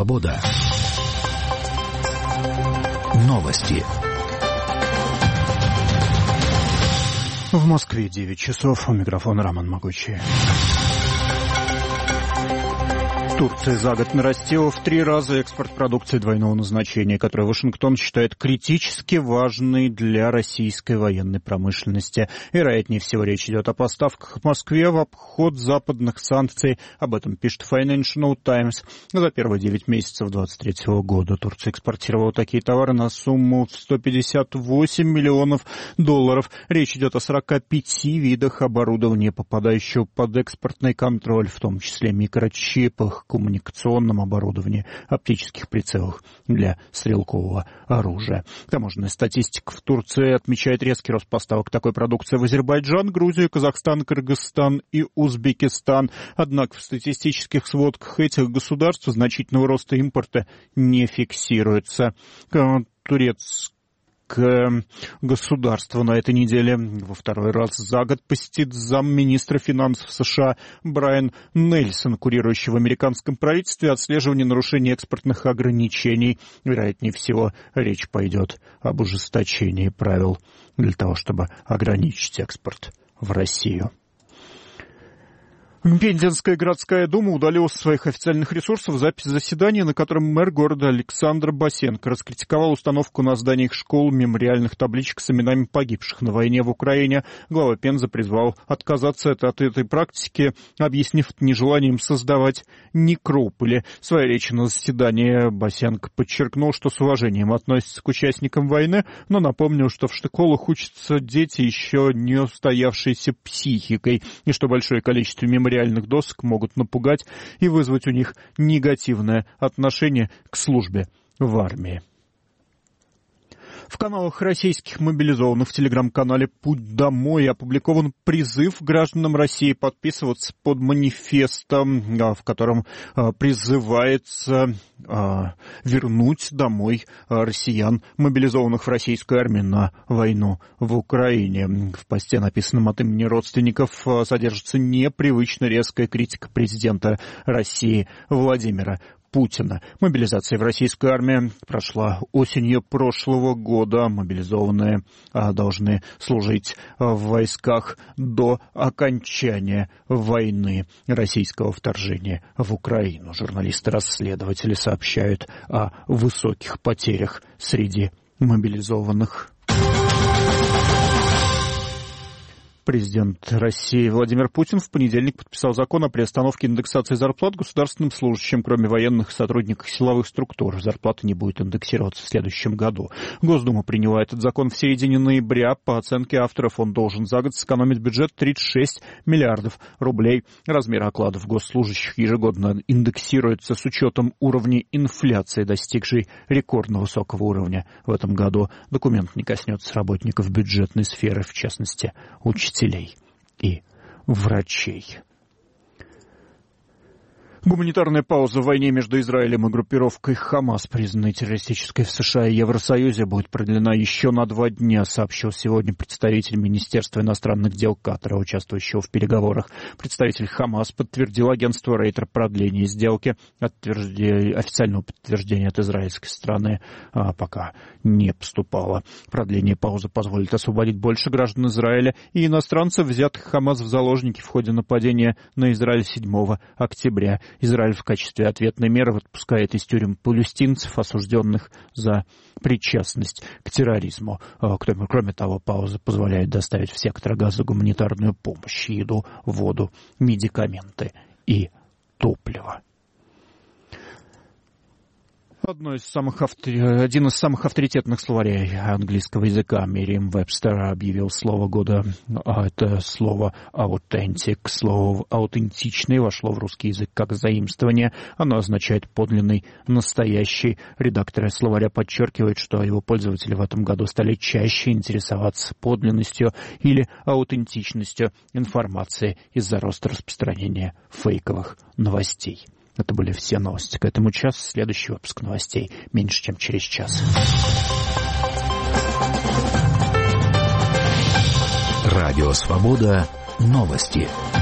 Свобода. Новости. В Москве 9 часов. У микрофона Роман Могучий. Турция за год нарастила в 3 раза экспорт продукции двойного назначения, которую Вашингтон считает критически важной для российской военной промышленности. Вероятнее всего, речь идет о поставках в Москве в обход западных санкций. Об этом пишет Financial Times. За первые 9 месяцев 2023 года Турция экспортировала такие товары на сумму в $158 миллионов. Речь идет о 45 видах оборудования, попадающего под экспортный контроль, в том числе микрочипах, коммуникационном оборудовании, оптических прицелах для стрелкового оружия. Таможенная статистика в Турции отмечает резкий рост поставок такой продукции в Азербайджан, Грузию, Казахстан, Кыргызстан и Узбекистан. Однако в статистических сводках этих государств значительного роста импорта не фиксируется. Государство на этой неделе во 2-й раз за год посетит замминистра финансов США Брайан Нельсон, курирующий в американском правительстве отслеживание нарушений экспортных ограничений. Вероятнее всего, речь пойдет об ужесточении правил для того, чтобы ограничить экспорт в Россию. Пензенская городская дума удалила со своих официальных ресурсов запись заседания, на котором мэр города Александр Басенко раскритиковал установку на зданиях школ мемориальных табличек с именами погибших на войне в Украине. Глава Пензы призвал отказаться от этой практики, объяснив это нежеланием создавать некрополи. В своей речи на заседании Басенко подчеркнул, что с уважением относится к участникам войны, но напомнил, что в школах учатся дети, еще не устоявшиеся психикой, и что большое количество мемориальных досок могут напугать и вызвать у них негативное отношение к службе в армии. В каналах российских мобилизованных в телеграм-канале «Путь домой» опубликован призыв гражданам России подписываться под манифестом, в котором призывается вернуть домой россиян, мобилизованных в российскую армию на войну в Украине. В посте, написанном от имени родственников, содержится непривычно резкая критика президента России Владимира Путина. Мобилизация в российскую армию прошла осенью прошлого года. Мобилизованные должны служить в войсках до окончания войны, российского вторжения в Украину. Журналисты-расследователи сообщают о высоких потерях среди мобилизованных. Президент России Владимир Путин в понедельник подписал закон о приостановке индексации зарплат государственным служащим, кроме военных сотрудников силовых структур. Зарплата не будет индексироваться в следующем году. Госдума приняла этот закон в середине ноября. По оценке авторов, он должен за год сэкономить бюджет 36 миллиардов рублей. Размер окладов госслужащих ежегодно индексируется с учетом уровня инфляции, достигшей рекордно высокого уровня в этом году. Документ не коснется работников бюджетной сферы, в частности, учителей и врачей. Гуманитарная пауза в войне между Израилем и группировкой Хамас, признанной террористической в США и Евросоюзе, будет продлена еще на 2 дня, сообщил сегодня представитель Министерства иностранных дел Катара, участвующего в переговорах. Представитель Хамас подтвердил агентству Рейтер продление сделки. Официального подтверждения от израильской стороны пока не поступало. Продление паузы позволит освободить больше граждан Израиля и иностранцев, взятых Хамас в заложники в ходе нападения на Израиль 7 октября. Израиль в качестве ответной меры отпускает из тюрем палестинцев, осужденных за причастность к терроризму. Кроме того, пауза позволяет доставить в сектор Газа гуманитарную помощь, еду, воду, медикаменты и топливо. Один из самых авторитетных словарей английского языка, Merriam-Webster, объявил слово года. Это слово «authentic», слово «аутентичный» вошло в русский язык как заимствование. Оно означает «подлинный», «настоящий». Редакторы словаря подчеркивают, что его пользователи в этом году стали чаще интересоваться подлинностью или аутентичностью информации из-за роста распространения фейковых новостей. Это были все новости к этому часу. Следующий выпуск новостей меньше, чем через час. Радио «Свобода». Новости.